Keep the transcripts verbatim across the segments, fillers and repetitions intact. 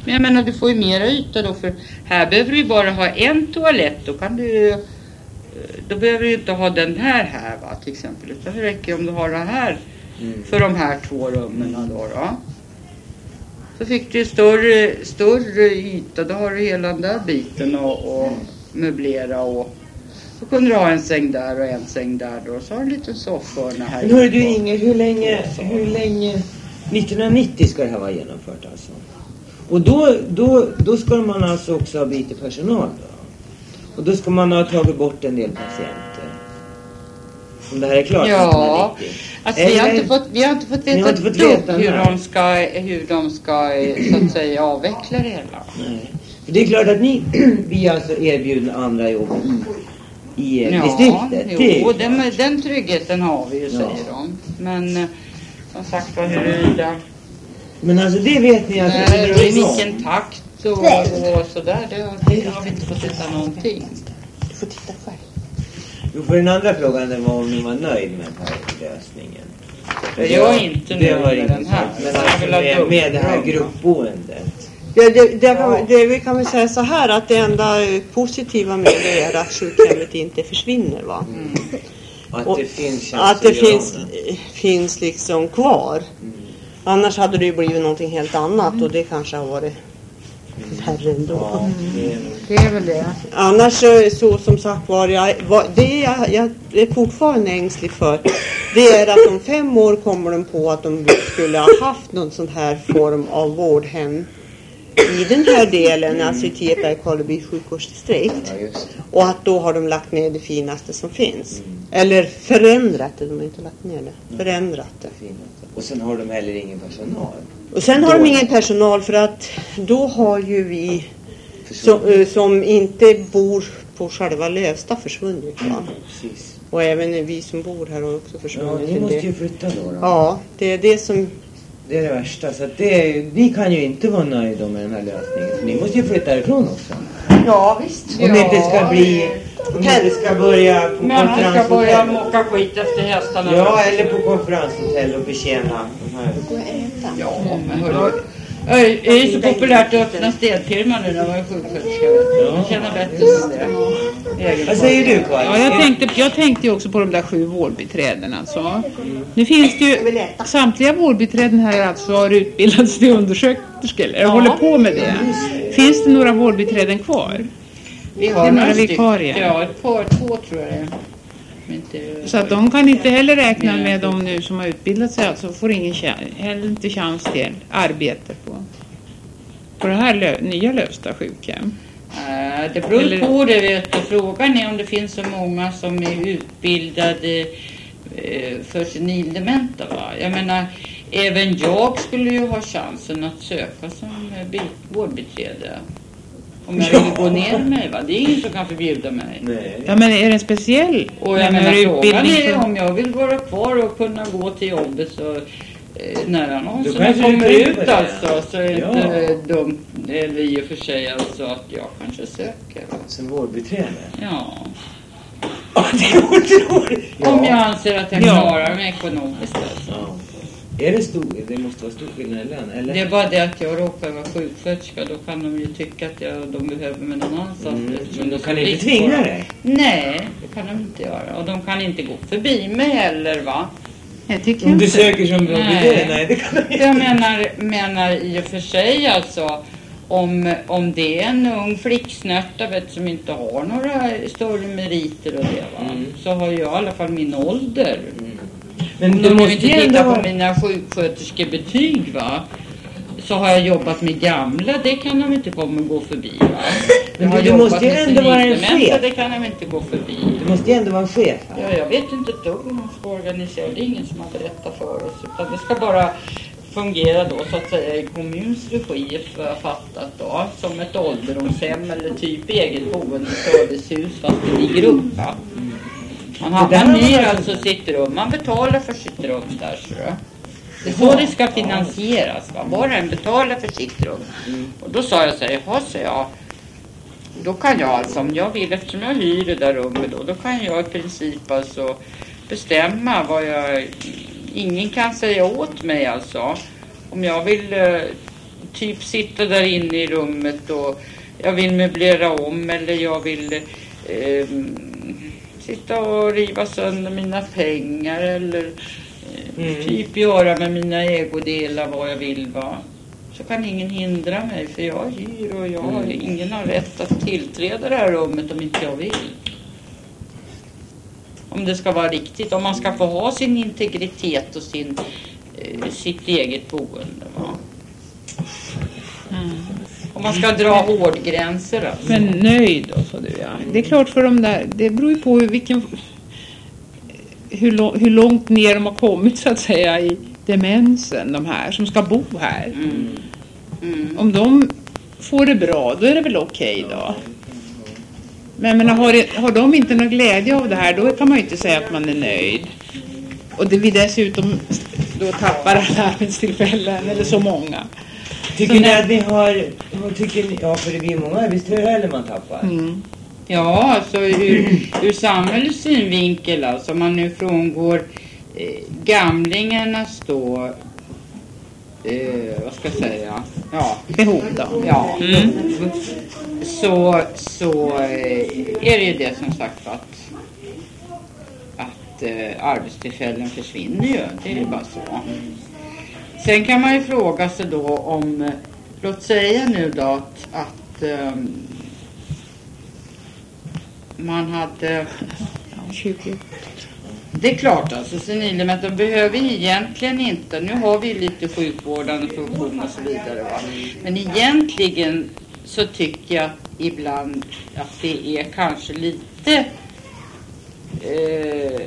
Men jag menar, du får ju mera yta då, för här behöver du ju bara ha en toalett. Då kan du då behöver du inte ha den här här va, till exempel. Utan det räcker om du har det här mm. för de här två rummen då då. Så fick du större, större yta, då har du hela den där biten och, och möblera och så kunde du ha en säng där och en säng där då. Så har du en liten soffhörna här. Men hör du Inger, hur länge, hur länge nittonhundranittio ska det här vara genomfört alltså? Och då, då, då ska man alltså också ha bytt personal då? Och då ska man ha tagit bort en del patienter? Om det här är klart? Ja, alltså vi har inte fått, vi har inte fått veta, inte fått veta hur, de ska, hur de ska så att säga avveckla det hela. Nej. För det är klart att ni, vi alltså erbjuder andra jobb i, i ja, distriktet. Jo, den, den tryggheten har vi ju, säger ja. de. Men som sagt, vad huruvida... Men alltså det vet ni att... Nej, och i vilken takt och, och sådär, det, det har vi inte fått veta någonting. Du får titta själv. Jo, för den andra frågan den var om ni var nöjd med den här lösningen. Jag är inte nöjd med den här. Men alltså med, med det här gruppboendet. Ja, det, det, kan, det vi kan väl säga så här att det enda positiva med det är att sjukhemmet inte försvinner va. Mm. Att och det finns att det finns, finns liksom kvar. Mm. Annars hade det ju blivit någonting helt annat mm. och det kanske har varit värre ändå. Ja, det, är, det är väl det. Annars så som sagt var jag, det jag, jag är fortfarande ängslig för det är att om fem år kommer de på att de skulle ha haft någon sån här form av vårdhem i den här delen, mm. alltså i Tierp-Älvkarleby sjukvårdsdistrikt. Ja, och att då har de lagt ner det finaste som finns. Mm. Eller förändrat det, de har inte lagt ner det. Förändrat det. Och sen har de heller ingen personal. Och sen har då... de ingen personal för att då har ju vi som, som inte bor på själva Lövsta försvunnit. Va? Mm, precis. Och även vi som bor här har också försvunnit. Ja, ni måste ju flytta då, då. Ja, det är det som... Det är det värsta. Så att det är, ni kan ju inte vara nöjda med den här lösningen. För ni måste ju flytta ifrån också. Ja, visst. Om ja. det inte ska bli... Om det inte ska börja på men konferenshotell. Men ska börja mocka skit efter hästarna. Ja, eller på konferenshotell och betjäna de här. Ja, men hörru. Det är ju så populärt att öppna städfirma nu när man är sjuksköterska. Jag känner bättre som det. Vad säger du, Karin? Ja, jag tänkte, jag tänkte ju också på de där sju vårdbiträden alltså. Mm. Nu finns det ju, samtliga vårdbiträden här alltså har utbildats till undersköterskor. Eller ja. håller på med det. Finns det några vårdbiträden kvar? Vi har några vikarier. Ja, ett par, två tror jag det. Inte, så att de kan inte heller räkna med de nu som har utbildat sig, alltså får ingen chans, heller inte chans till arbete på, på det här lö, nya Lövsta sjukhem. Uh, det beror Eller, på det, vet du. Frågan är om det finns så många som är utbildade uh, för senildementa, va? Jag menar, även jag skulle ju ha chansen att söka som uh, vårdbiträde. Om jag vill gå ner mig, va? Det är ingen som kan förbjuda mig. Nej. Ja, men är det speciell? Och jag menar, frågan är om jag vill vara kvar och kunna gå till jobbet så eh, när annonserna kommer ut alltså, så är det ja. inte dumt, eller i och för sig alltså att jag kanske söker. Som vårdbiträde? Ja. Ja, det är otroligt. Ja. Om jag anser att jag klarar ja. mig ekonomiskt alltså. Ja. Är det stor? Det måste vara stor skillnad i lön, eller? Det är bara det att jag råkar vara sjuksköterska. Då kan de ju tycka att jag, de behöver mig någon annanstans. Mm. De kan inte tvinga dig? Nej, det kan de inte göra. Och de kan inte gå förbi mig heller, va? Jag tycker Om inte. du söker som nej. nej, det kan de inte. Jag menar, menar i och för sig alltså. Om, om det är en ung flicksnärta vet, som inte har några större meriter och det, va? Mm. Så har jag i alla fall min ålder. Mm. Men du måste inte titta på mina sjuksköterskebetyg, va? Så har jag jobbat med gamla, det kan de inte komma och gå förbi, va? Men du, du måste ju ändå vara en chef. Det kan de inte gå förbi. Du måste ju ändå vara en chef. Ja, jag vet inte ett dugg hur man ska organisera. Det är ingen som har berättat för oss. Utan det ska bara fungera då så att säga i kommuns regi, för jag fattat då. Som ett ålderdomshem eller typ eget boende servicehus fast det ligger upp, va? Man, har, man hyr alltså sitt rum. Man betalar för sitt rum där, så då. Det är så det ska finansieras, va? Var en betalar för sitt rum. Mm. Och då sa jag så här, jaha, så jag. Då kan jag alltså, om jag vill, eftersom jag hyr det där rummet då, då kan jag i princip alltså bestämma vad jag, ingen kan säga åt mig alltså. Om jag vill uh, typ sitta där inne i rummet och jag vill möblera om eller jag vill eh, sitta och riva sönder mina pengar eller eh, mm. typ göra med mina ägodelar vad jag vill, va. Så kan ingen hindra mig för jag hyr och jag har mm. ingen har rätt att tillträda det här rummet om inte jag vill. Om det ska vara riktigt, om man ska få ha sin integritet och sin, eh, sitt eget boende, va. Mm. Om man ska dra hårdgränser. Alltså. Men nöjd då, sa du, ja. Det är klart för de där, det beror ju på vilken, hur, lång, hur långt ner de har kommit så att säga i demensen, de här som ska bo här. Mm. Mm. Om de får det bra, då är det väl okej okay då. Men, men har, har de inte någon glädje av det här, då kan man ju inte säga att man är nöjd. Och det vi dessutom då tappar alla arbetstillfällen, eller så många. Tycker ni att vi har, tycker ni, ja för det blir många arbetstillfällen man tappar. Mm. Ja, alltså ur, ur samhällets synvinkel, alltså man nu frångår eh, gamlingarnas då, eh, vad ska jag säga, ja, behov då. Ja, mm. så, så eh, är det ju det som sagt att, att eh, arbetstillfällen försvinner ju, det är ju bara så. Sen kan man ju fråga sig då om, låt säga nu då att, att um, man hade tjugo. Det är klart alltså, senildementa behöver egentligen inte, nu har vi lite sjukvårdande funktion och så vidare, va? Men egentligen så tycker jag ibland att det är kanske lite eh,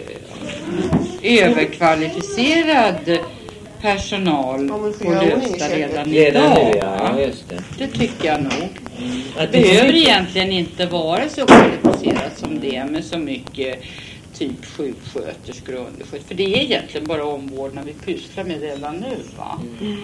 överkvalificerad personal på Lövsta redan idag. Ja, just det. Det tycker jag nog. Mm. Det behöver egentligen inte vara så kvalificerat som det är med så mycket typ sjuksköterskor och undersköterskor. För det är egentligen bara omvårdnad vi pysslar med redan nu, va? Mm.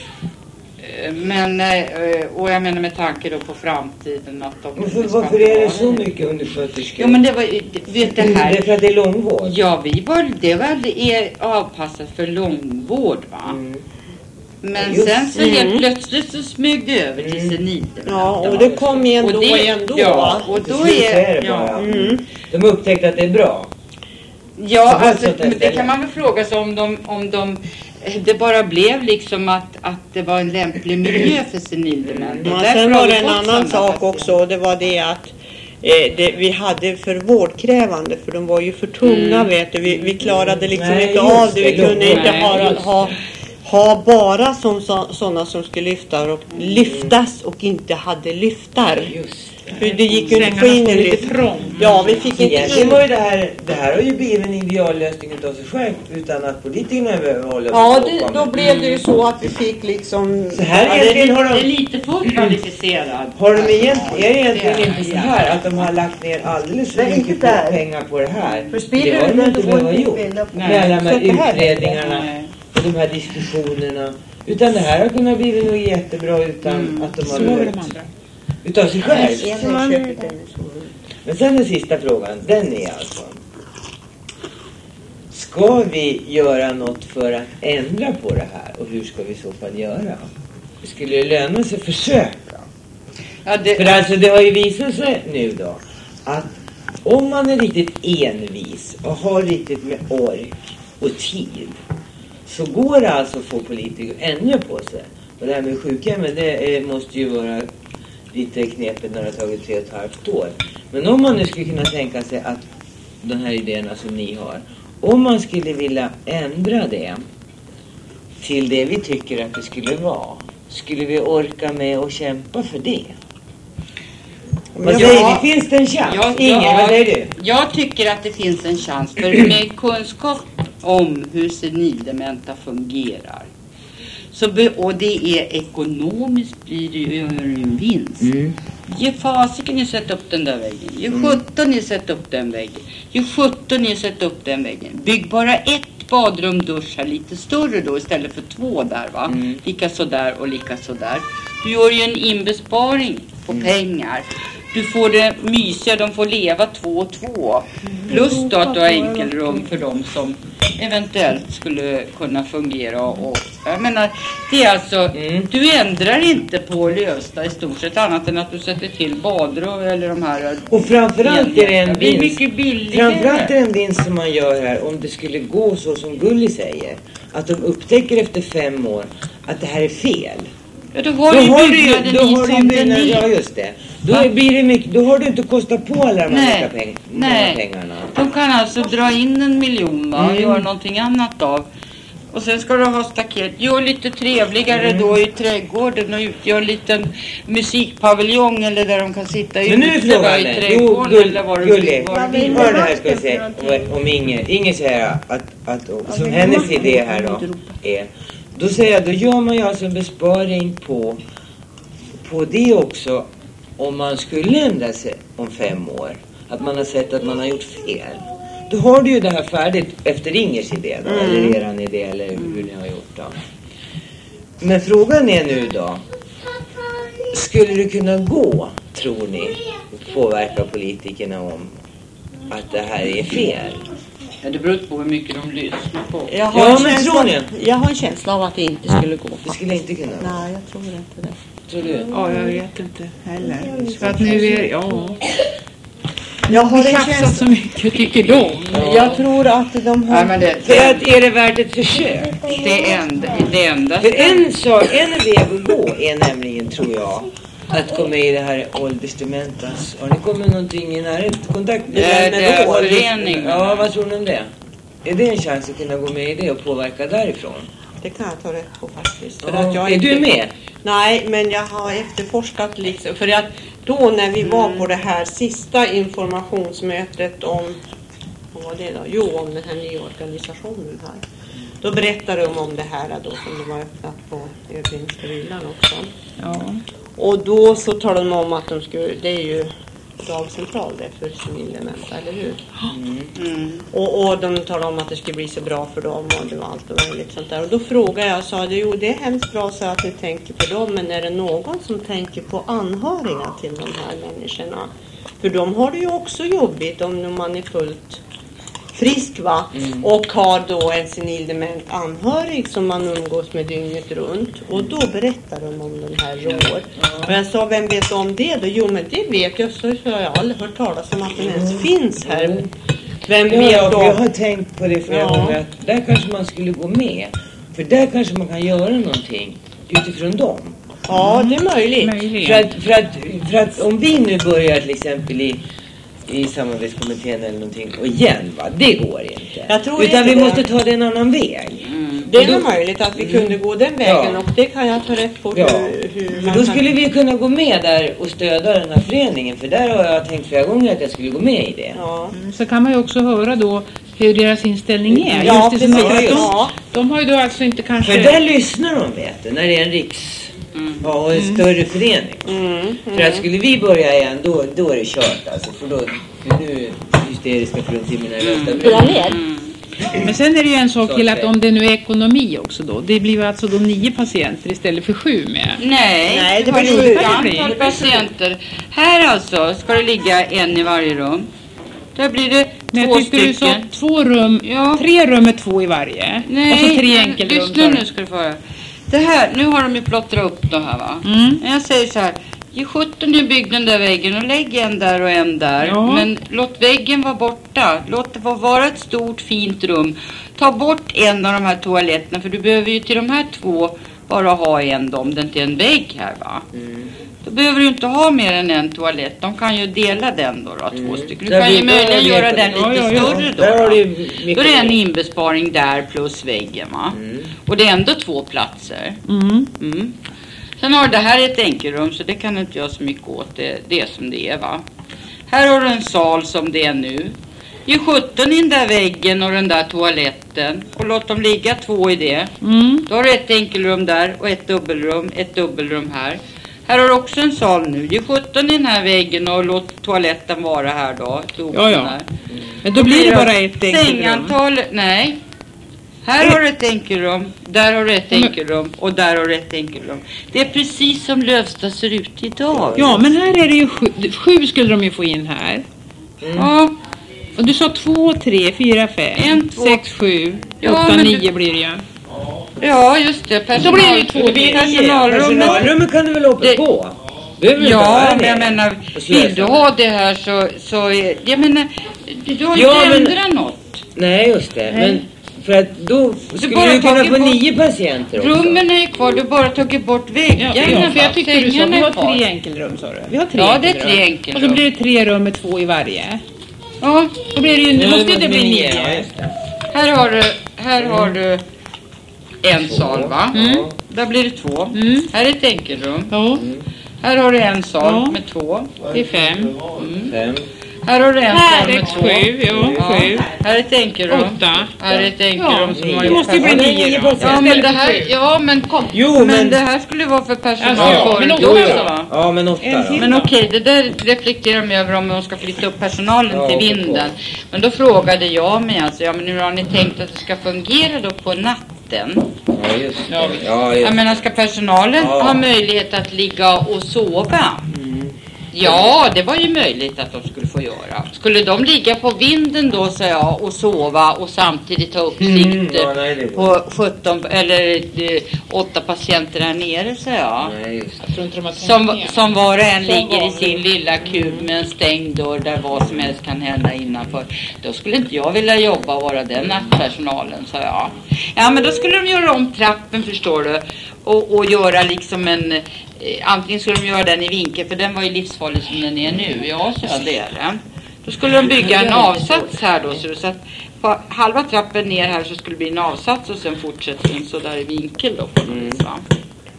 Men, och jag menar med tanke då på framtiden att de varför, varför är det så mycket undersköterskor? Ja, men det var, vet det här. Det är för att det är långvård. Ja, vi var, det var det är avpassat för långvård, va? Mm. Men ja, sen så helt mm. plötsligt så smög det över till mm. senildementa. Ja, och det kom igen då det, igen då. Ja, och då är, ja. Mm. De har upptäckt att det är bra. Ja, alltså, men det kan man väl fråga sig om de, om de det bara blev liksom att, att det var en lämplig miljö för senildementa. Ja, sen var det en annan sak också, det var det att eh, det, vi hade för vårdkrävande, för de var ju för tunga, mm. vet du. Vi, vi klarade liksom nej, inte av det, vi kunde nej, inte ha, ha, ha bara som sådana som skulle lyfta och, lyftas och inte hade lyftar. Just. Hur det gick ju inte in lite trångt. Ja, vi fick inte in. Det, här, det här har ju blivit en ideallösning av sig själv utan att politikerna behöver hålla ja, det, då blev det ju så att vi fick liksom... Så här ja, det, är, har de, det är lite för kvalificerad. Har de egentligen, är det egentligen inte så här att de har lagt ner alldeles för mycket pengar på det här? För det har de inte behöva gjort. Med alla de här utredningarna och de här diskussionerna. Utan det här har kunnat bli nog jättebra utan mm. att de har behövt. Utav sig själv. Men sen den sista frågan, den är alltså: ska vi göra något för att ändra på det här? Och hur ska vi i så fall göra? Skulle det löna sig att försöka? Ja, det... För alltså det har ju visat sig nu då att om man är riktigt envis och har riktigt med ork och tid, så går det alltså att få politiker att ändra på sig. Och det här med sjukhemmen, det måste ju vara lite knepigt när det har tagit tre och ett halvt år. Men om man nu skulle kunna tänka sig att de här idéerna som ni har, om man skulle vilja ändra det till det vi tycker att det skulle vara, skulle vi orka med att kämpa för det? Vad säger ja, vi? Finns det en chans? Ja, Ingen, ja, vad säger du? Jag tycker att det finns en chans. För med kunskap om hur senildementa fungerar, så be, och det är ekonomiskt, blir det ju en vinst. Mm. Ge fasiken ni sätta upp den där väggen. Ge sjutton ni sätta upp den väggen. Ge sjutton ni sätta upp den väggen. Bygg bara ett badrum, dusch här lite större då istället för två där, va? Mm. Lika så där och lika så där. Du gör ju en inbesparing på mm. pengar. du får det mysiga, de får leva två och två. Plus då att du har enkelrum för dem som eventuellt skulle kunna fungera. Och, jag menar, det är alltså, mm. du ändrar inte på Lövsta i stort sett annat än att du sätter till badrum eller de här. Och framförallt är det en det är vinst. mycket billigare. Framförallt är det en vinst som man gör här om det skulle gå så som Gulli säger. Att de upptäcker efter fem år att det här är fel. Ja, då har då du har byggnaden du, då i har som du den är. Ja, just det. Då, är, blir det mycket, då har du inte kostat på alla de här peng, Nej. pengarna. De kan alltså dra in en miljon va, och Mm. göra någonting annat av. Och sen ska du ha staket. Gör lite trevligare mm. då i trädgården och utgör en liten musikpaviljong eller där de kan sitta ute. Men nu är frågan, i trädgården jo, eller vad du Gulli, vad du vill. hör det här ska jag säga om Inge. Inge säger att, att, att som hennes idé här då är, då säger jag, då gör man ju alltså en besparing på, på det också om man skulle ändra sig om fem år. Att man har sett att man har gjort fel. Då har du ju det här färdigt efter Ingers idé då, mm. eller eran idé eller hur ni har gjort då. Men frågan är nu då, skulle det kunna gå, tror ni, att påverka politikerna om att det här är fel? Ja, det beror på hur mycket de lyssnar på. Jag har, ja, en, men känsla, tror ni? jag har en känsla av att det inte skulle gå. Det skulle inte kunna gå. Nej, jag tror inte det. Tror du? Ja, jag vet inte heller. För att nu är ja. Jag har Det en tjafsat känsla. så mycket, tycker de. Ja. Jag tror att de har... Nej, men det, För att är det värt ett försök? det enda, det enda. För en sak, en väg att gå är nämligen, tror jag, att gå med i det här åldersdementas. Har ni kommit någonting i närhet? Kontakt med Det är- med det är ålders- föreningen. Ja, vad tror ni om det? Är det en chans att kunna gå med i det och påverka därifrån? Det kan jag ta rätt på faktiskt. För Ja. att jag Är inte... du med? Nej, men jag har efterforskat liksom. För att då när vi var på det här sista informationsmötet om, vad var det då? Jo, om den här nya organisationen här. Då berättade de om det här då som de var öppnat på Ödvinska villan också. Ja. Och då så talade de om att de skulle, det är ju dagcentral det för senildementa, eller hur? Mm. Och, och de talade om att det skulle bli så bra för dem och det var allt och möjligt sånt där. Och då frågade jag och sa, jo det är hemskt bra så att ni tänker på dem, men är det någon som tänker på anhöriga till de här människorna? För de har det ju också jobbigt om man är fullt frisk va? Mm. Och har då en senildement anhörig som man umgås med dygnet runt. Och då berättar de om den här rår. Och jag sa, vem vet om det då? Jo men det vet jag, så har jag aldrig hört talas om att den ens finns här. Vem Ja, vet jag, då? jag har tänkt på det flera Ja. gånger. Att där kanske man skulle gå med. För där kanske man kan göra någonting utifrån dem. Ja, det är möjligt. Möjligen. För att, för, att, för att om vi nu börjar till exempel i, i samarbetskommittén eller någonting och igen va, det går inte. Jag tror Utan inte vi det. måste ta det en annan väg. Mm. Det är Och nog då- möjligt att vi kunde gå den vägen Ja. och det kan jag ta rätt på Ja. hur, hur För man då kan- skulle vi kunna gå med där och stödja den här föreningen. För där har jag tänkt flera gånger att jag skulle gå med i det. Ja. Mm, Så kan man ju också höra då hur deras inställning är. Ja, Just det som precis. att de, Ja. de har ju då alltså inte kanske... För där lyssnar de vet du, när det är en riks... Mm. Ja, och en större förening. Mm, För att skulle vi börja igen, då, då är det kört alltså. För då, för nu är hysteriska fruntimmerna i rösta. Mm. Men sen är det ju en sak Så till att att säga. om det nu är ekonomi också då. Det blir ju alltså då nio patienter istället för sju med. Nej, Nej, det har blir ju sju. ett antal patienter. Här alltså ska det ligga en i varje rum. Där blir det Men två jag tyckte du sa stycken. två rum, Ja. tre rum med två i varje. Nej, och så tre men enkelrum. lyssna tar nu det. ska du få höra. Det här, nu har de ju plottrat upp det här va. Mm. Men jag säger så här. Ge sjutton nu bygg den där väggen och lägg en där och en där. Ja. Men låt väggen vara borta. Låt det få vara ett stort fint rum. Ta bort en av de här toaletterna. För du behöver ju till de här två bara ha en om det inte är en vägg här va. Mm. Då behöver du inte ha mer än en toalett. De kan ju dela den då, då två stycken. Du Där kan ju vi- möjligen där göra vet den jag. lite Ja, ja, ja. större då. Där har då. du mycket Då är det en mer. inbesparing där plus väggen va. Mm. Och det är ändå två platser. Mm. Mm. Sen har det här ett enkelrum så det kan inte göra så mycket åt det, det är som det är va. Här har du en sal som det är nu. Ge sjutton in där väggen och den där toaletten och låt dem ligga två i det. Mm. Då har du ett enkelrum där och ett dubbelrum, ett dubbelrum här. Här har du också en sal nu. Ge sjutton i den här väggen och låt toaletten vara här då. Ja, ja. Här. Men då blir det bara ett enkelrum. Sängantal, nej. Här har du ett enkelrum, där har du ett enkelrum och där har du ett enkelrum. Det är precis som Lövsta ser ut idag. Ja, men här är det ju sju, sju skulle de ju få in här. Mm. Ja. Och du sa två, tre, fyra, fem, En, två. sex, sju, Ja, åtta, men nio du- blir det ju. Ja, just det. Personal, Då blir det ju två, Det blir nio. personalrummet. Personalrummet kan du väl hoppa Det- på? Behöver du inte Ja, vara men jag med menar, och slösa vill du med? ha det här så, så är, jag menar, du, du har inte Ja, men- ändrat något. Nej, just det. Nej. Men för att då skulle bara du kunna tagit få bort- nio patienter också. Rummen är ju kvar, du har bara tagit bort väggarna. Ja, ja, för jag tyckte du sa Sängarna vi är har kvar. tre enkelrum, sa du. Vi har tre Ja, det är enkelrum. tre enkelrum. Och så blir det tre rum med två i varje. Ja, Då blir det ju, det Ja, måste ju inte bli Ja, nio. just det. här har du, här har du en sal, va? Mm. Där blir det två. Mm. Här är ett enkelrum. Ja, Här har du en sal Ja. med två. det är fem. Fem. Här har du en Här sal är med två. sju, ja, Ja. sju. Här är ett enkelrum. Åtta. Här är ett enkelrum som nio. har Det gjort måste ju bli personal. nio då. Ja, men det här, ja, men kom. Jo, men, men- det här skulle vara för personal Alltså, ja, men förut då- också, jo, va? Ja, men åtta En då. till. Men okej, det där reflekterar de över om de ska flytta upp personalen Ja, till och på. vinden. Men då frågade jag mig alltså, ja men hur har ni tänkt att det ska fungera då på natten? Ja, just det. Ja, Ja, just Jag det. menar, ska personalen Ja. ha möjlighet att ligga och sova? Ja, det var ju möjligt att de skulle få göra. Skulle de ligga på vinden då, så jag, och sova och samtidigt ta uppsikt Mm, ja, nej, det går. på sjutton eller eh, åtta patienter här nere, så jag. Nej, just det. Jag tror inte de har tänkt Som, med. som var och en Som ligger i vanligt. sin lilla kub med en stängd dörr där vad som helst kan hända innanför. Då skulle inte jag vilja jobba och vara den nattpersonalen, sa jag. Ja, men då skulle de göra om trappen, förstår du. Och, och göra liksom en... Eh, antingen skulle de göra den i vinkel, för den var ju livsfarlig som den är nu. Ja, så ja, det är den. Då skulle de bygga en avsats här då, så, så att på halva trappen ner här så skulle det bli en avsats och sen fortsätter den så där i vinkel då på något vis, va?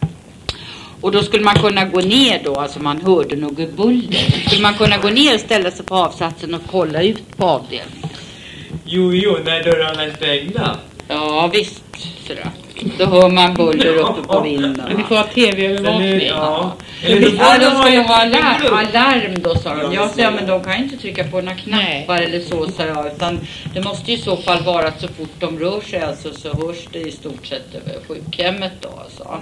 Och då skulle man kunna gå ner då, alltså man hörde något buller. Skulle man kunna gå ner och ställa sig på avsatsen och kolla ut på avdelningen. Jo, jo, när dörrarna är stängda. Ja, visst, sådär. Då hör man buller uppe på vinden. Men vi får ha tv-övervakning. Ja. Ja, de ska ju ha alarm, alarm då, sa de. Jag sa, ja, men de kan ju inte trycka på några knappar Nej. eller så, sa jag. Utan det måste ju i så fall vara att så fort de rör sig, alltså, så hörs det i stort sett över sjukhemmet då, alltså.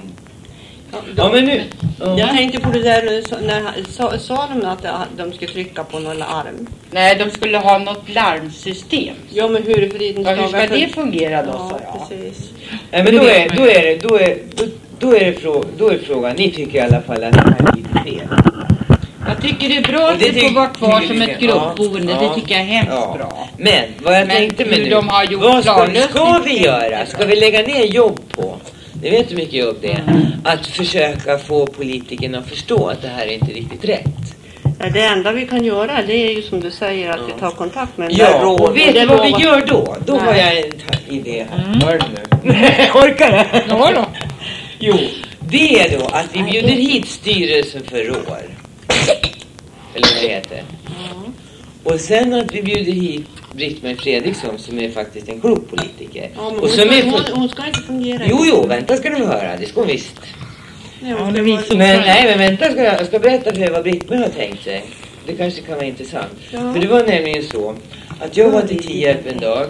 Ja, men nu. Ja. Jag tänkte på det där, så- när, sa, sa de att de skulle trycka på någon larm? Nej, de skulle ha något larmsystem. Ja, men hur är fridens Ja, hur dagar ska det fungera då, Ja, sa jag. precis. Nej, men då är, då är det, då är, då, då är det frå, då är frågan, ni tycker i alla fall att det här är lite fel. Jag tycker det är bra Och att det det får tyck- vara kvar tycker som vi ett ska- gruppboende. ja, Det tycker jag är hemskt ja. bra. Men vad jag Men tänkte med hur nu, de har gjort vad ska, planlösning- ska vi göra? Ska vi lägga ner jobb på? Ni vet hur mycket jobb det är. Att försöka få politikerna att förstå att det här är inte riktigt rätt. Ja, det enda vi kan göra, det är ju som du säger, att vi tar kontakt med den där Ja, råd. och vet det du vad vi lovar- gör då? Då har Nej. jag en ta- idé här. Hör du nu? Nej, orkar det? Ja då. Jo, det är då att vi bjuder hit styrelsen för R Å R. Eller vad det heter. Och sen att vi bjuder hit Britt-Marie Fredriksson som är faktiskt en klok politiker. Ja, men och hon, som ska, är hon, på... hon ska inte fungera. Jo, jo, vänta ska ni höra. Det ska hon visst. Ja, Ja, hon det ska visar- vara- Men nej, men vänta ska jag, jag ska berätta för er vad Britt-Marie har tänkt sig. Det kanske kan vara intressant. Ja. För det var nämligen så att jag var till Tierp en dag.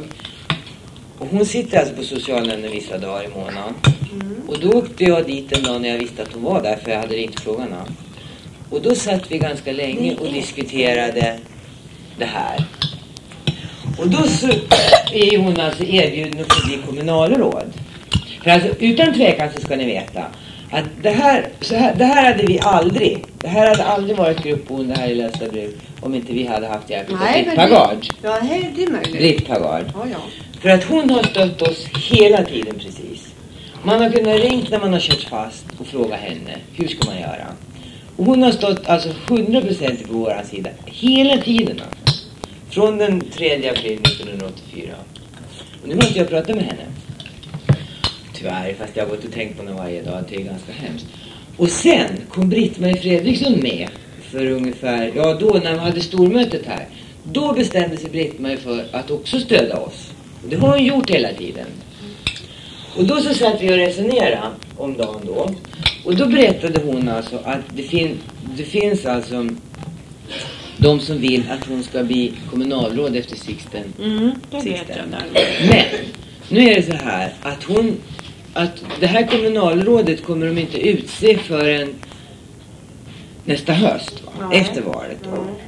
Och hon sitter alltså på socialnämnden vissa dagar i månaden. Och då åkte jag dit en dag när jag visste att hon var där, för jag hade ringt frågan. Och då satt vi ganska länge och diskuterade det här. Och då så är hon alltså erbjuden att få bli kommunalråd. För alltså utan tvekan så ska ni veta att det här, så här, det här hade vi aldrig, det här hade aldrig varit gruppboende här i Lövstabruk om inte vi hade haft hjälp av Nej, Britt men Pagard. det, ja, hej, det är möjligt. Britt Pagard. Ja, ja. För att hon har stött oss hela tiden precis. Man har kunnat ringa när man har kört fast och fråga henne, hur ska man göra? Och hon har stått alltså hundra procent på vår sida hela tiden alltså. Från den tredje april nittonhundraåttiofyra. Och nu har inte jag pratat med henne. Tyvärr, fast jag har gått och tänkt på henne varje dag. Det är ganska hemskt. Och sen kom Britt-Marie Fredriksson med för ungefär, ja då när man hade stormötet här. Då bestämde sig Britt-Marie för att också stödja oss. Och det har hon gjort hela tiden. Och då så satt vi och resonerade om dagen då. Och då berättade hon alltså att det, fin- det finns alltså de som vill att hon ska bli kommunalråd efter Sixten. Mm, det vet Sixten. jag där. Men Nu är det så här att hon, att det här kommunalrådet kommer de inte utse förrän nästa höst, va? Efter valet då. Mm.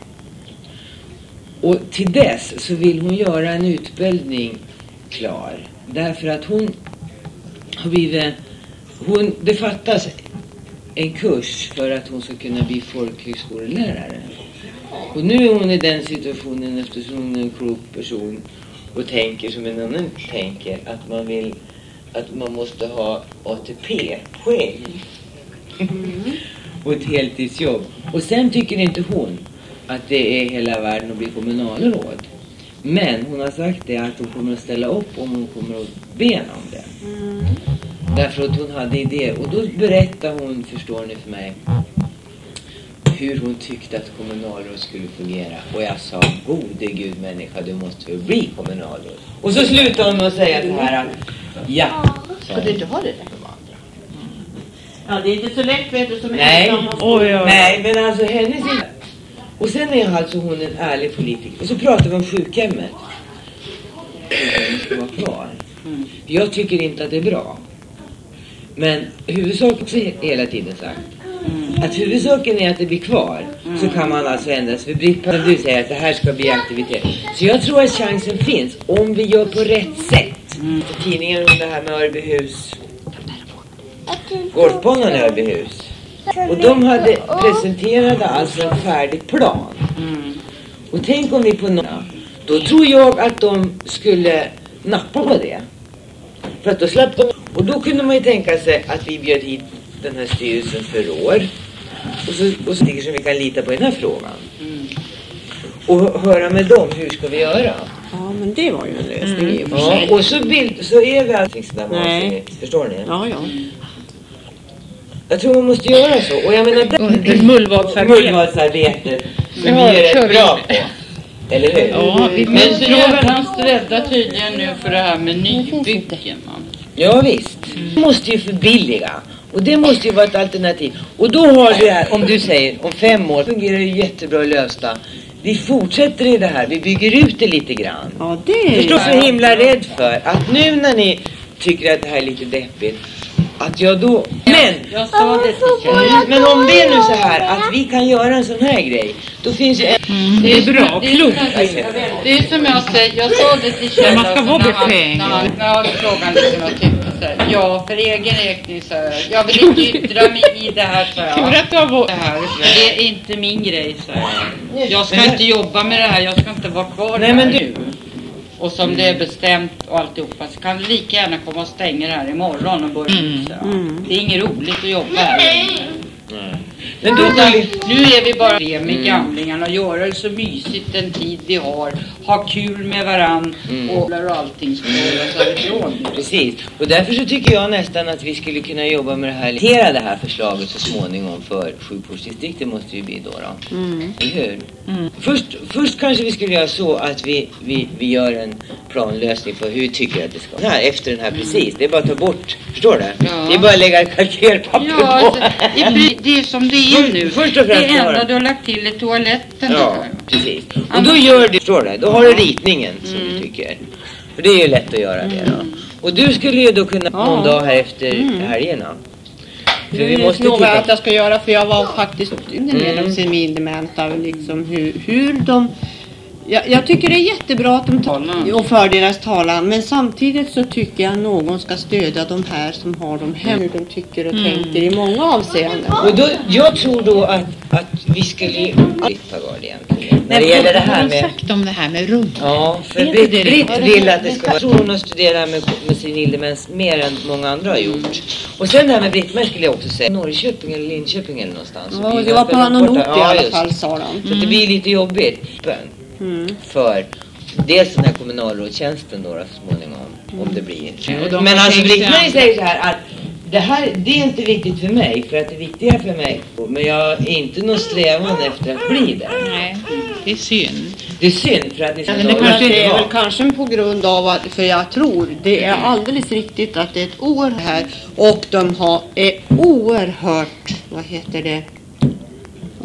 Och till dess så vill hon göra en utbildning klar. Därför att hon har blivit, hon, det fattas en kurs för att hon ska kunna bli folkhögskolelärare. Och nu är hon i den situationen, eftersom hon är en klok person och tänker som en annan tänker, att man vill, att man måste ha A T P-poäng mm. och ett heltidsjobb. Och sen tycker inte hon att det är hela världen att bli kommunalråd. Men hon har sagt det att hon kommer att ställa upp om hon kommer att bena om det. Mm. Därför att hon hade idéer. Och då berättade hon, förstår ni för mig, hur hon tyckte att kommunalråd skulle fungera. Och jag sa, gode gud människa, du måste ju bli kommunalråd. Och så slutade hon med att säga så här, ja. Ska du inte ha det där för andra? Ja, det är inte så lätt, vet du, som nej. Ensam oh, ja. Nej, men alltså hennes... Och sen är alltså hon en ärlig politiker. Och så pratar vi om sjukhemmet. Hon ska vara kvar. Mm. Jag tycker inte att det är bra. Men huvudsaken också hela tiden sagt. Mm. Att huvudsaken är att det blir kvar. Mm. Så kan man alltså ändras. För Britta, du säger att det här ska bli aktivitet. Så jag tror att chansen finns. Om vi gör på rätt sätt. Mm. Tidningen om det här med Örbyhus. Golfbanan i Örbyhus. Och de hade presenterade alltså en färdig plan. Mm. Och tänk om vi på något. Då tror jag att de skulle nappa på det. För att då slapp de. Och då kunde man ju tänka sig att vi bjöd hit den här styrelsen för år. Och så, och så tycker som vi kan lita på den här frågan. Mm. Och höra med dem, hur ska vi göra? Ja, men det var ju en lösning mm. i och för sig. Ja, och så, bild, så är vi allting sådär. Nej. Förstår ni? Ja, ja. Jag tror man måste göra så. Och jag menar, mullvadsarbete som vi är rätt bra på. Eller hur? Ja, vi men så jävla rädda tydligen nu för det här med nybyggen. Ja, visst. Det måste ju förbilliga. Och det måste ju vara ett alternativ. Och då har vi här, om du säger, om fem år fungerar det ju jättebra i Lövsta. Vi fortsätter i det här. Vi bygger ut det lite grann. Ja, det är jag står så himla rädd för att nu när ni tycker att det här är lite deppigt, att jag då... Men, jag sa det till men om det är nu så här att vi kan göra en sån här grej, då finns ju en... Mm, det är bra, klokt. Det är som jag säger, jag sa det till Kjell. Man ska vara befängd. När han frågan liksom jag tyckte så här, ja, för egen räkning så här, jag vill inte yttra mig i det här så här. Det här, det är inte min grej så här. Jag ska inte jobba med det här, jag ska inte vara kvar Nej, men du... Och som det är bestämt och alltihopa, så kan du lika gärna komma och stänga det här imorgon och börja mm. så. Mm. Det är inget roligt att jobba här. Mm. Men då kan vi... Nu är vi bara det med mm. gamlingarna och göra det så mysigt den tid vi har. Ha kul med varann mm. och allting ska hållas härifrån. Precis. Och därför så tycker jag nästan att vi skulle kunna jobba med det här. Hantera det här förslaget så småningom för sjukvårdsdistriktet måste ju bli då då. Mm. Eller hur? Mm. Först, först kanske vi skulle göra så att vi, vi, vi gör en planlösning för hur vi tycker att det ska vara. Efter den här precis. Det är bara att ta bort. Förstår du? Ja. Det är bara att lägga kalkerpapper ja, på. Alltså, det, det är som det är nu. Först och det enda du har lagt till i toaletten. Ja, precis. Och då gör du, förstår du? Då har du ritningen som mm. du tycker. För det är ju lätt att göra det då. Och du skulle ju då kunna ja. någon dag här efter mm. helgerna. För vi måste nog att jag ska göra, för jag var faktiskt med de senildementa liksom hur, hur de... Jag, jag tycker det är jättebra att de tar och för deras talan, men samtidigt så tycker jag någon ska stödja de här som har dem hem, hur de tycker och mm. tänker i många avseenden. Och då, jag tror då att, att vi skulle ge Pagard egentligen. När det gäller det här med... sagt om det här med rum. Ja, för Britt, Britt vill att det ska vara... Jag tror hon har studerat med, med senildemens mer än många andra har gjort. Och sen det här med Brittmär skulle jag också säga. Norrköping eller Linköping eller någonstans. Ja, det var på annan ort i alla fall, sa de. Så mm. det blir lite jobbigt. Mm. För dels den här kommunalrådstjänsten då, då så småningom mm. om det blir. Mm. Men alltså Britt-Marie säger så här att det här, det är inte viktigt för mig, för att det är viktigare för mig. Men jag är inte någon strävan efter att bli det. Nej, det är synd. Det är synd för att det, ja, men det, kanske, det är väl kanske på grund av att, för jag tror det är alldeles riktigt att det är ett år här och de har är oerhört, vad heter det?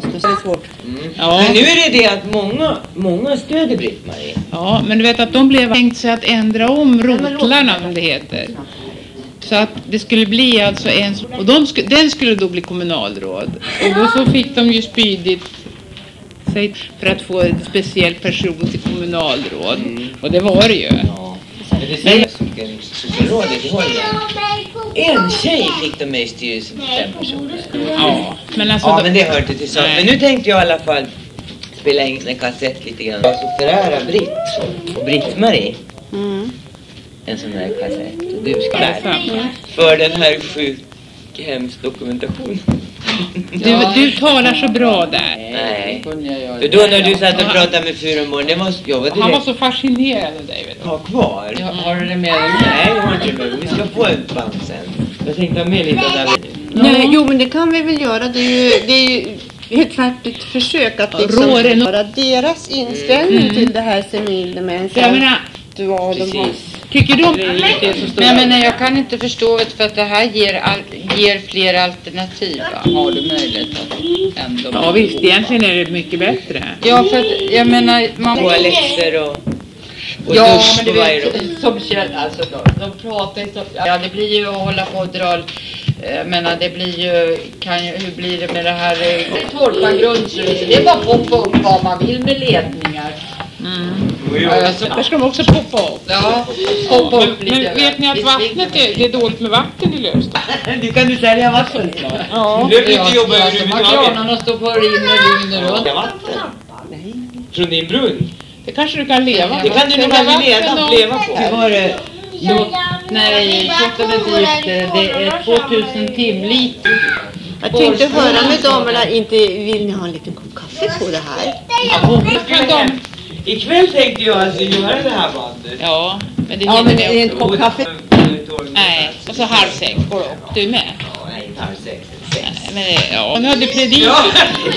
Så det är svårt. Mm. Ja. Men nu är det det att många, många stöder Britt-Marie. Ja, men du vet att de blev tänkt sig att ändra om rotlarna som det heter. Så att det skulle bli alltså en... Och de sk- den skulle då bli kommunalråd. Och då så fick de ju spydigt sig för att få en speciell person till kommunalråd. Mm. Och det var det ju. Ja. Men det säger socialrådet, det har ju en tjej fick de med i styrelsen för fem personer. Ja, men alltså... Ja, då- men det hör inte till saken. Nej. Men nu tänkte jag i alla fall spela in en kassett lite grann. Alltså förära Britt och Britt-Marie Mm. en sån här kassett. Och du ska Där där framme. för den här sjukhemsdokumentationen. Du, du talar så bra där. Nej. det kunde jag göra. För då när du satt och pratade med Furumorgon, det var jag var Han var direkt så fascinerad av dig, vet du. ha kvar. Ja, har du det med dig? Nej, det har inte med. Vi ska få ett band sen. Jag tänkte ha med lite av det här. Nej, jo, men det kan vi väl göra. Det är ju, det är ju ett verkligt försök att liksom Råren- göra deras inställning till det här senildemens. För jag menar, Vad de har. Precis. tycker du om det är så stor? Men jag menar, jag kan inte förstå det, för att det här ger, al- ger fler alternativ. Va? Har du möjlighet att ändå... Ja visst, egentligen är det mycket bättre. Ja, för att jag menar... Man... Toaletter och, och Ja, dusch men på du varje vet, rum. som Kjell, alltså de, de pratar ju så... Ja, det blir ju att hålla på och dra... Jag menar, det blir ju... Kan ju hur blir det med det här... Det är torpan grundstyrelse. Det är bara att poppa upp vad man vill med ledningar. Ja, alltså, Där ska de också poppa upp. ja, poppa upp Men lite. vet ni att vattnet är, det är dåligt med vatten i Lövsta? Du kan du sälja vatten snart. Ja. Du behöver inte jobba alltså, man överhuvudtaget. kranarna står på rinner dygnet runt. Ja, vatten. Från din brunn. Det kanske du kan leva Det kan du nog Sälja aldrig vatten leva, och- leva på. Det var det. Nej, tjocka med dit, det är tvåtusen timliter. Jag tänkte höra med damerna, inte vill ni ha en liten kopp kaffe på det här? Kan de... Ikväll tänkte jag alltså göra det här bandet. Ja, men det Ja, hinner men vi en också. kopp kaffe. Nej, och så halv sex går det upp. Du är med? Ja, nej, inte halv sex. Nej, men det- ja, nu hade predikat. Ja.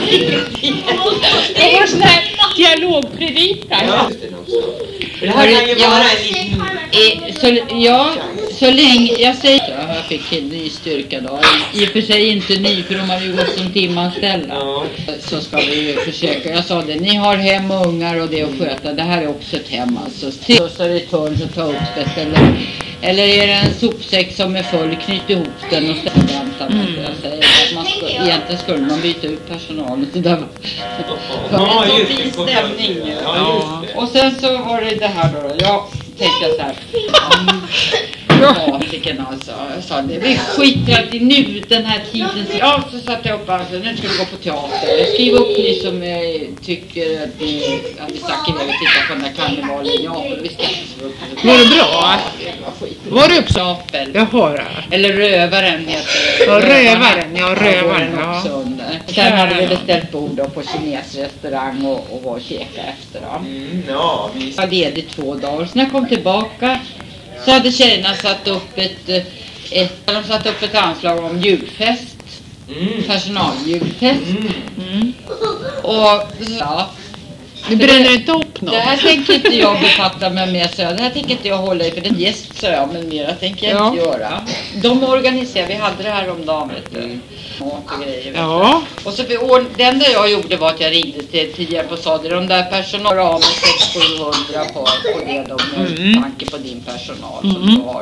Det var sån här dialogpredikan. Ja. Det här kan ju vara en liten... Eh, Så, ja, så länge, jag säger, ja, jag fick en ny styrka då. I och för sig inte ny, för de har ju gått som timanställda. Ja. Så ska vi ju försöka. Jag sa det, ni har hem och ungar och det att sköta. Det här är också ett hem alltså. Så är det törn så ta upp det. Eller, eller är det en sopsäck som är full, knyt ihop den och ställa vänta med. Jag säger att man ska, egentligen skulle man byta ut personalen. Så där var Ja, en så just fin det. stämning. Ja, just det. Och sen så var det det här då. Jag tänkte så här. Fasiken alltså. Jag sa det. Vi skiter alltid nu den här tiden. Så, ja, så satte jag upp alltså. Nu ska vi gå på teater. Skriv upp ni som eh, tycker att ni att vi stack iväg och tittar på den här karnevalen. Ja, vi ska inte skriva upp. Var det bra? Ja, det var skit. Var det upp så? Stapel. Jaha då. Eller rövaren heter det. Ja, rövaren. Ja, Ja, rövaren. går den Ja. också under. Sen hade vi beställt bord då på kinesrestaurang och, och var och käka efter då. Mm, ja, visst. Jag var ledig två dagar. Så när jag kom tillbaka så hade tjejerna satt upp ett, ett, de satt upp ett anslag om julfest. Mm. Personaljulfest. Mm. Mm. Och ja, Du bränner inte upp något? det här tänker inte jag befatta mig med, så det här tänker inte jag hålla i, för den gäst, så jag, men mera tänker jag Ja. inte göra. De organiserar, vi hade det här om dagen, vet du. Mat och grejer, vet du. Ja. Och så vi, och det enda jag gjorde var att jag ringde till tidigare på sa det, de där personalen sex sjuhundra på, på det de med Mm. tanke på din personal som Mm. du har.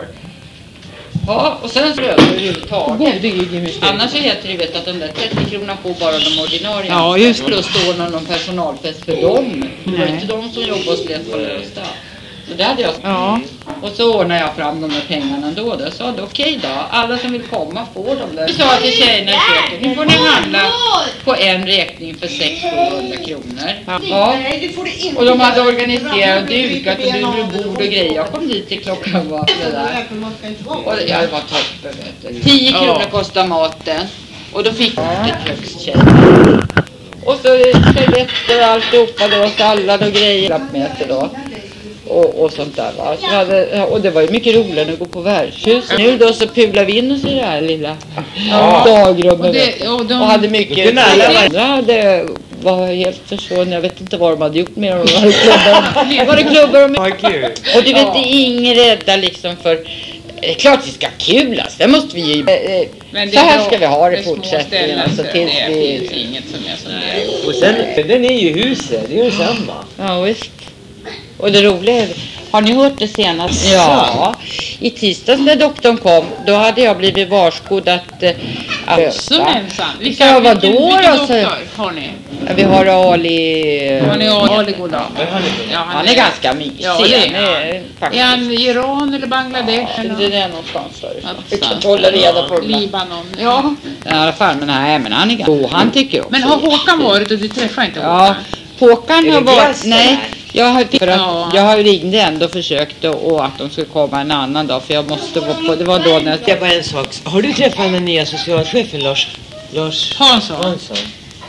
Ja, och sen så rör det överhuvudtaget. Gode gud, hur ska Annars så heter det, vet att de där trettio kronorna får bara de ordinarie. Ja, just det. Plus då någon, någon personalfest för dem. Det var Nej. inte de som jobbar och slet på Lövsta. Så det hade jag. Ja. Och så ordnade jag fram de där pengarna ändå. Då sa det okej då. Alla som vill komma får de där. Så sa jag till tjejerna i köket. Nu får ni handla på en räkning för sex hundra kronor. Ja. Och de hade organiserat och dukat och du bord och grejer. Jag kom dit till klockan var det där. Och det, ja, det var toppen, vet du. tio kronor kostar maten. Och då fick jag ett högst och så servetter och alltihopa då, sallad och grejer med sig då. Och, och sånt där va. Så hade, och det var ju mycket roligare att gå på värdshus. Nu då så pular vi in oss i det här lilla Ja. dagrummet. Och det- vet du. och de- och hade mycket. Då kunde alla- Andra hade, var helt försvunnen. Jag vet inte vad de hade gjort med dem. Var det klubbar? Var det klubbar? Vad kul. Och du vet, det är ingen rädda liksom för Det är klart vi ska ha kul alltså. Det måste vi ju... Eh, Men det så här är ska vi ha det i små fortsättningen. ställen, Alltså, så tills det vi... finns inget som är som det. Och sen, den är ju huset, det är ju samma. Ja, visst. Och det roliga är, har ni hört det senast? Ja. I tisdags när doktorn kom, då hade jag blivit varskodd att... Äh, Så människan. Vilka, ja, vilken, vadå vilken alltså? doktor har ni? Ja, vi har Ali... Har ni Ali Goddag? Ja, Han är ganska mysig. Ja, det är han är faktiskt... Är han i Iran eller Bangladesh? Ja, eller? det är någonstans där. Vi kan Någonstans. hålla reda på det. Libanon. Ja. I alla fall, men nej, men han är ganska... Oh, han tycker också. Men har Håkan varit och du träffar inte Håkan? Ja, Håkan Är har det varit... glass Nej, där? jag har, för att, Ja. jag har ringde ändå och försökte och att de skulle komma en annan dag. För jag måste vara på... Det var då när Jag bara en sak. Har du träffat den nya socialchefen Lars? Lars Hansson. Hansson?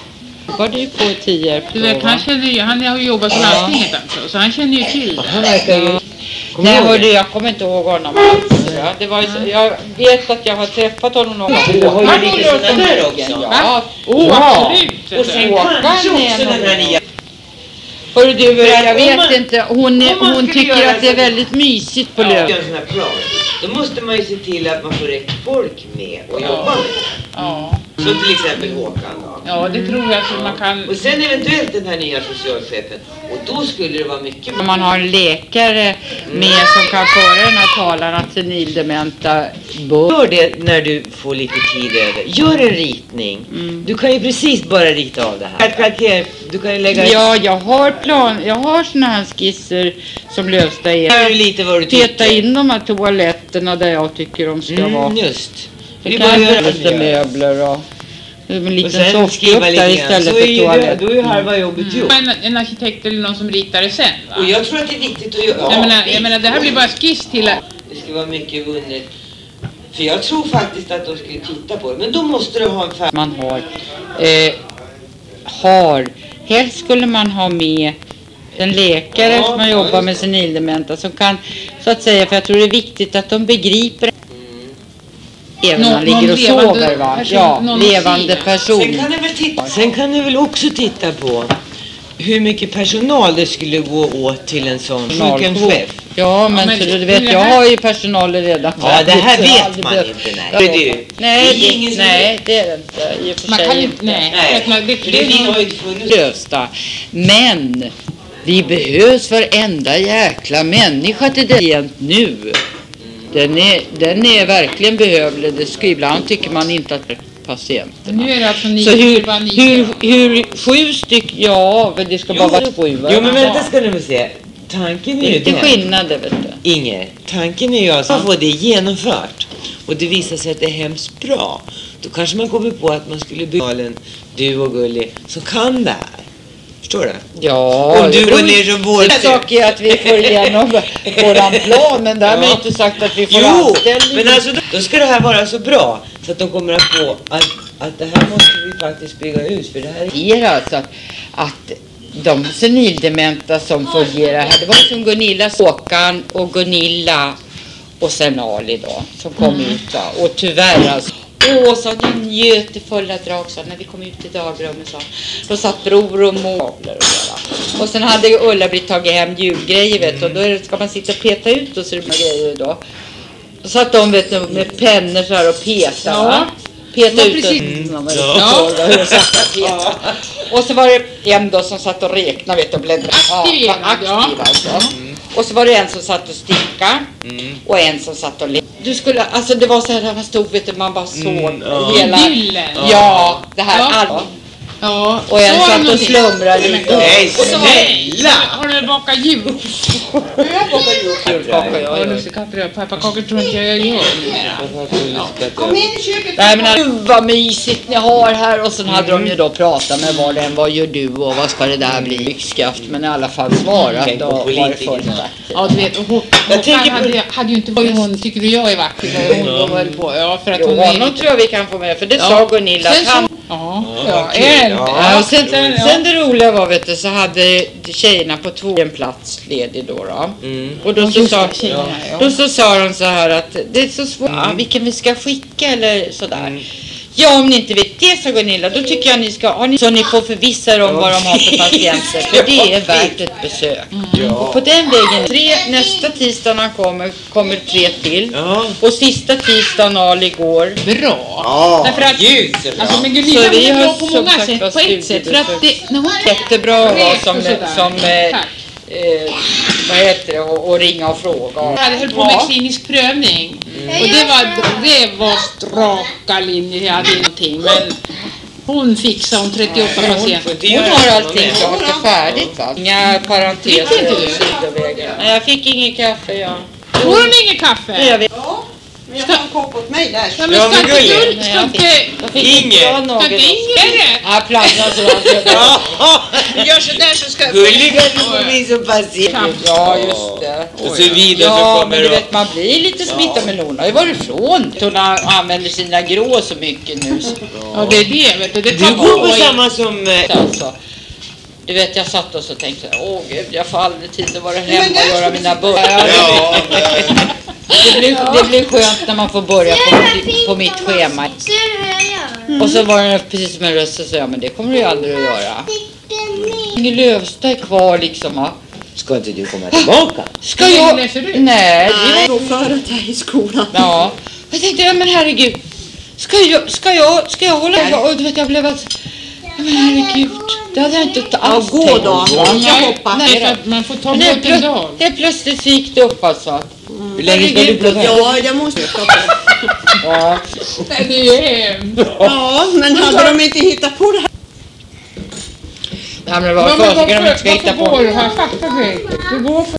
var det ju på tio. Du vet, han känner ju, han har ju jobbat på landstinget alltså, så han känner ju till det. Han verkar ju... Kommer Nej, du ihåg hörde, det? jag kommer inte ihåg honom alls. Ja, det var ju så, jag vet att jag har träffat honom någon gång. Du har ju Han lite håller sådana upp där en- också. Ja. Oh, Ja. absolut. Och sen Håkan kanske är också någon- den här nya... Hörru du, jag om vet man- inte. Hon, är- om man hon skulle tycker göra att det är så- väldigt mysigt på Ja. Löv. Gör en sån här plan. Då måste man ju se till att man får rätt folk med och jobba med. Ja. Så till exempel Håkan då. Ja, det tror jag att man kan... Och sen eventuellt den här nya socialchefen. Och då skulle det vara mycket... Om man har en läkare med som kan föra den här talan att senildementa bör... Gör det när du får lite tid över. Gör en ritning. Mm. Du kan ju precis bara rita av det här. Kalker, du kan ju lägga... Ja, jag har plan, jag har såna här skisser som Lövsta Gör är. du lite vad du tycker. Peta in de här toaletterna där jag tycker de ska vara. Mm, just. Det Det kan kan jag göra lite möbler och en Och liten sen soffgrupp skriva där lite grann. istället Så är för ju det, toalett. då är ju halva jobbet gjort. En, en arkitekt eller någon som ritar det sen, va? Och jag tror att det är viktigt att göra. jag, menar, jag menar, det här blir bara skiss till... att- Det ska vara mycket vunnet. För jag tror faktiskt att de skulle titta på det. Men då måste du ha en färg. Man har, eh, har, helst skulle man ha med en läkare Ja, som har ja, jobbat just med det. senildementa som kan, så att säga, för jag tror det är viktigt att de begriper även när Någon- man ligger någon och levande sover, va? person, Ja, någon levande ser. person. Sen kan, du väl titta, sen kan du väl också titta på hur mycket personal det skulle gå åt till en sån sjukhemschef. Ja, men, men så, du det- vet, det jag här- har ju personal redan. Ja, det här Så jag har vet aldrig man behövt- inte. Nej, Ja, det är du. Nej, Det är ingen det, som nej, det är det inte. I och för Man sig kan ju... inte. Nej, Nej, vet man, det, för det, det det, har ju funnits. Lövsta. Men vi behövs varenda jäkla människa till det gent nu. Den är, den är verkligen behövlig. Det ska, ibland tycker man inte att patienterna. nu är det alltså nio, Så hur, bara nio. hur, hur, sju stycken, ja, men det ska bara vara sju. va? Jo, men vänta ska du få se. Tanken är Det är ju inte den. skillnader, vet du. Inge, tanken är ju alltså att få det genomfört. Och det visar sig att det är hemskt bra. Då kanske man kommer på att man skulle bygga en du och Gulli som kan det här. Förstår du? Ja, Om du det går beror- ner som vår... En sak är att vi får igenom våran plan, men därmed Ja. inte sagt att vi får Jo, anställning. men alltså då, då ska det här vara så bra så att de kommer att få att, att det här måste vi faktiskt bygga ut för det här är... Det är alltså att, att de senildementa som fungerar här, det var som Gunilla, Håkan och Gunilla och sen Ali då, som kom Mm. ut då. Och tyvärr alltså, åh, så jag njöt i fulla drag så när vi kom ut i dagrummet så. Då satt bror och mor och sådär. Och sen hade Ulla-Britt tagit hem julgrejer, vet du, och då är det, ska man sitta och peta ut och så är det med grejer då. Då satt de, vet du, med pennor så här och petade, Ja. va? Peta Ja, ut precis. och... Mm, Ja. hur de satt och petade. Och så var det en då som satt och räknade, vet du, och bläddrade. Aktiv Ja, igen, ja. aktiv alltså. Och så var det en som satt och stickade och en som satt och lekte. Du skulle, alltså det var så här, man stod, vet du, man bara såg Mm, ja. hela... Idyllen. Ja, det här, Ja. alla. Ja. Och en Så har satt du och någonting. slumrade lite. Nej, Och så var det- snälla! Har du bakat jul? Jag bakar julkaka, Ja, jag gör. lussekatter och pepparkakor tror inte jag gör numera. Kom in i köket. Nej men gud vad mysigt ni har här. Och sen hade de ju då pratat med var den, vad gör du och vad ska det där bli? Lyxskaft, men i alla fall svarat Tänk på och varit politiker. förutsatt. Ja, du vet, och hon, Jag tänker Håkan på- hade, hade ju inte varit hon, tycker du jag är vacker? Hon då höll på, ja, för att Jo, hon honom tror jag vi kan få med, för det Ja. sa Gunilla. Sen att han, så, ja, Ja, ja, kul, en. ja. ja, och sen, Sen, ja. sen det roliga var, vet du, så hade tjejerna på två en plats ledig då. då. Mm. Och då så, Just sa, det, tjejerna, ja. då så sa de så här att det är så svårt, ja, vilken vi ska skicka eller sådär. Ja, om ni inte vet det, sa Gunilla, då tycker jag ni ska ha ni, så ni får förvissa er om vad de har för patienter. För det är värt ett besök. Ja. Och på den vägen, tre, nästa tisdag när han kommer, kommer tre till. Ja. Och sista tisdagen Ali går. Bra. Ja, Därför att- ljus är bra. Alltså men Gunilla Så vi är bra har på som många sagt sätt, var på ett sätt. För att det, när hon Jättebra att ha som, och sådär. som eh, Tack. eh, vad heter det, och, och ringa och fråga. Jag hade höll på med klinisk prövning. Och det var, det var straka linjer, jag hade ingenting. Men hon fixade hon trettioåtta patienter. Hon har allting klart och färdigt, va? Inga parenteser Fick inte eller du? sidovägar. Nej, jag fick ingen kaffe, ja. Får hon ingen kaffe? Nej, jag vet. Ja, men jag har en kopp åt mig där. Ja, men Ja, ska men inte gulligt. du, ska inte, Jag fick inte Inge. jag något. ska inte Inger? Ja, plantan så jag Ja, Gör så där så ska gulliga du får bli som patient. Ja, just det. Och så vidare så Ja, kommer men du det- vet, man blir lite smittad, men hon har ju varit ifrån. Hon använder sina grå så mycket nu. Så. Ja, det är det, vet du. Det Du tar går på på. samma som... eh, Alltså, du vet, jag satt och så tänkte, åh gud, jag får aldrig tid att vara Men hemma det är och göra så mina vi- börjar. Ja, Det blir, det blir skönt när man får börja på, på mitt schema. Ser du hur jag gör? Och så var det precis som en röst som sa, men det kommer du ju aldrig att göra. Ingen Lövsta är kvar liksom, va? ska inte du komma tillbaka? Ska Hur länge jag? läser du? Nej, Nej, det då för att jag är i skolan. Ja. Jag tänkte, ja men herregud. Ska jag, ska jag, ska jag hålla? Och du vet, jag blev att, ja men herregud. Det hade jag inte Ja, alls gå tänkt då. på. Jag hoppas. Nej, för att man får ta Men helt, bort en plö- dag. helt plötsligt så gick det upp alltså. Hur länge ska du plugga? Ja, jag måste öka på. Ja. Nej, det är hemskt. Ja, men hade de inte hittat på det här? Ja, men det var Ja, men fasiken de inte ska varför, hitta varför går på. du här? Jag fattar det inte. Du går för